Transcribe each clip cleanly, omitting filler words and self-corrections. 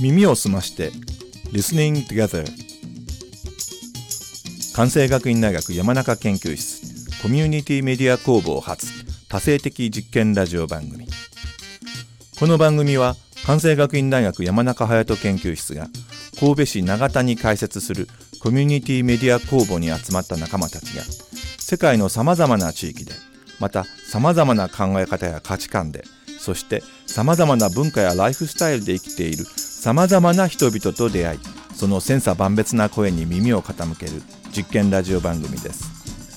耳を澄まして Listening Together。 関西学院大学山中研究室コミュニティメディア工房発多性的実験ラジオ番組。この番組は関西学院大学山中隼人研究室が神戸市長田に開設するコミュニティメディア工房に集まった仲間たちが世界のさまざまな地域で、またさまざまな考え方や価値観で、そしてさまざまな文化やライフスタイルで生きているさまざまな人々と出会い、その千差万別な声に耳を傾ける実験ラジオ番組です。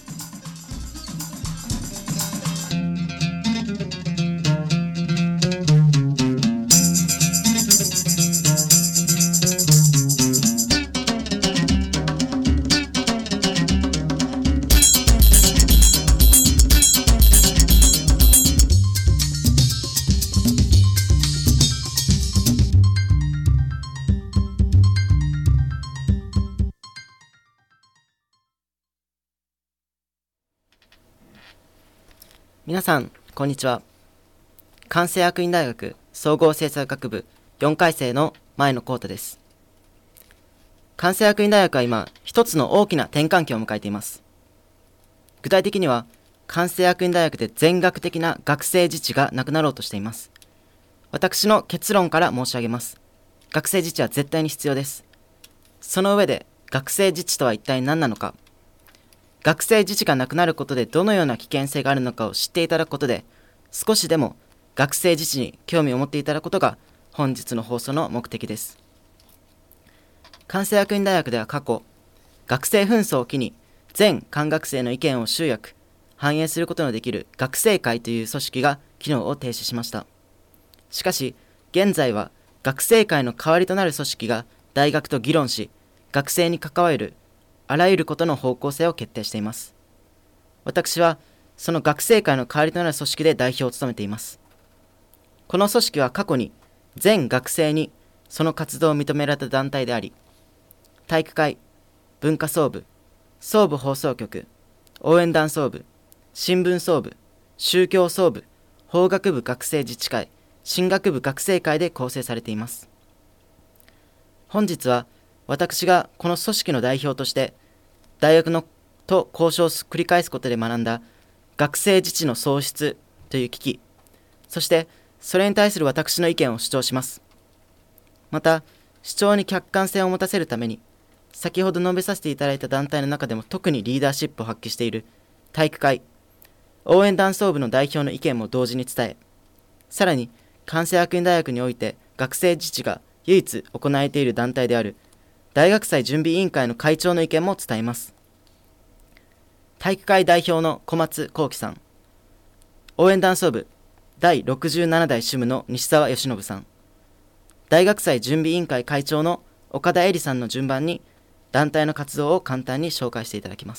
皆さんこんにちは。関西学院大学総合政策学部4回生の前野幸太です。関西学院大学は今一つの大きな転換期を迎えています。具体的には関西学院大学で全学的な学生自治がなくなろうとしています。私の結論から申し上げます。学生自治は絶対に必要です。その上で学生自治とは一体何なのか、学生自治がなくなることでどのような危険性があるのかを知っていただくことで、少しでも学生自治に興味を持っていただくことが本日の放送の目的です。関西学院大学では過去、学生紛争を機に全官学生の意見を集約、反映することのできる学生会という組織が機能を停止しました。しかし、現在は学生会の代わりとなる組織が大学と議論し、学生に関わるあらゆることの方向性を決定しています。私はその学生会の代わりとなる組織で代表を務めています。この組織は過去に全学生にその活動を認められた団体であり、体育会、文化総部、総部放送局、応援団総部、新聞総部、宗教総部、法学部学生自治会、進学部学生会で構成されています。本日は私がこの組織の代表として大学と交渉を繰り返すことで学んだ学生自治の喪失という危機、そしてそれに対する私の意見を主張します。また主張に客観性を持たせるために、先ほど述べさせていただいた団体の中でも特にリーダーシップを発揮している体育会、応援団総部の代表の意見も同時に伝え、さらに関西学院大学において学生自治が唯一行えている団体である大学祭準備委員会の会長の意見も伝えます。体育会代表の小松幸喜さん、応援団総部第67代主務の西澤義信さん、大学祭準備委員会会長の岡田恵里さんの順番に団体の活動を簡単に紹介していただきます。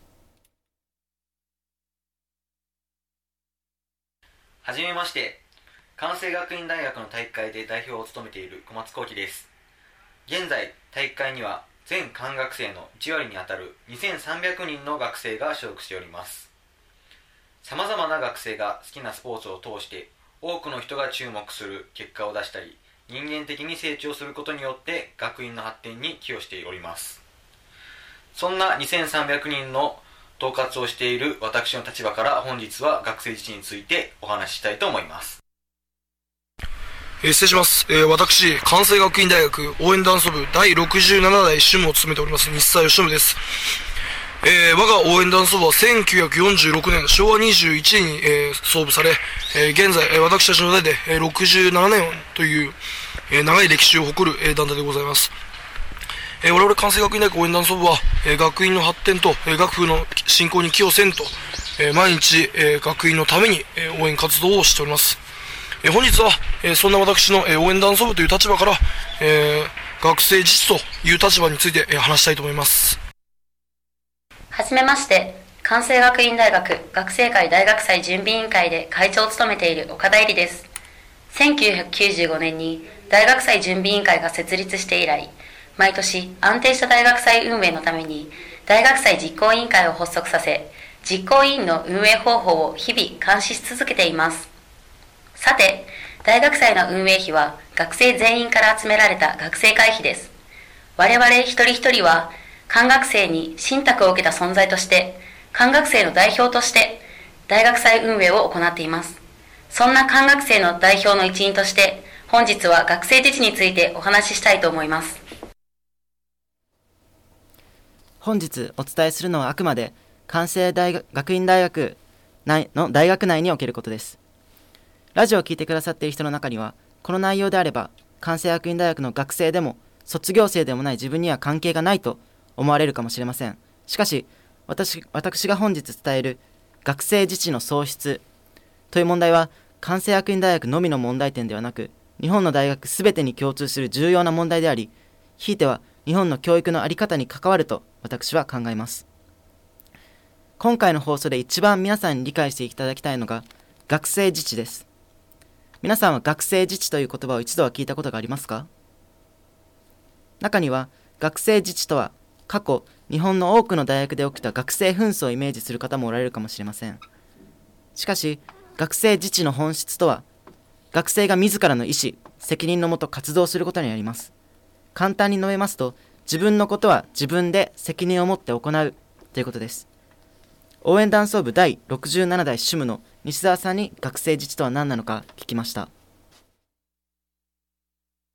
はじめまして、関西学院大学の体育会で代表を務めている小松幸喜です。現在、体育会には全官学生の1割にあたる2300人の学生が所属しております。さまざまな学生が好きなスポーツを通して多くの人が注目する結果を出したり、人間的に成長することによって学院の発展に寄与しております。そんな2300人の統括をしている私の立場から本日は学生自治についてお話ししたいと思います。 失礼します。私、関西学院大学応援団総部第67代主務を務めております西澤義信です。我が応援団総部は1946年昭和21年に、創部され、現在、私たちの代で、67年という、長い歴史を誇る、団体でございます。我々関西学院大学応援団総部は、学院の発展と、学部の振興に寄与せんと、毎日、学院のために、応援活動をしております。本日は、そんな私の、応援団総部という立場から、学生自治という立場について、話したいと思います。 はじめまして、関西学院大学学生会大学祭準備委員会で会長を務めている岡田恵里です。1995年に大学祭準備委員会が設立して以来、毎年安定した大学祭運営のために大学祭実行委員会を発足させ、実行委員の運営方法を日々監視し続けています。さて、 大学祭の運営費は学生全員から集められた学生会費です。我々一人一人は、官学生に信託を受けた存在として、官学生の代表として、大学祭運営を行っています。そんな官学生の代表の一員として、本日は学生自治についてお話ししたいと思います。 本日お伝えするのはあくまで関西学院大学の大学内におけることです。ラジオを聞いてくださっている人の中には、この内容であれば関西学院大学の学生でも卒業生でもない自分には関係がないと思われるかもしれません。しかし私が本日伝える学生自治の創出という問題は、関西学院大学のみの問題点ではなく、日本の大学すべてに共通する重要な問題であり、ひいては日本の教育の在り方に関わると私は考えます。今回の放送で一番皆さんに理解していただきたいのが学生自治です。皆さんは学生自治という言葉を一度は聞いたことがありますか？中には学生自治とは過去日本の多くの大学で起きた学生紛争をイメージする方もおられるかもしれません。しかし学生自治の本質とは、学生が自らの意思、責任のもと活動することにあります。簡単に述べますと、自分のことは自分で責任を持って行うということです。応援団総部第67代主務の西澤さんに学生自治とは何なのか聞きました。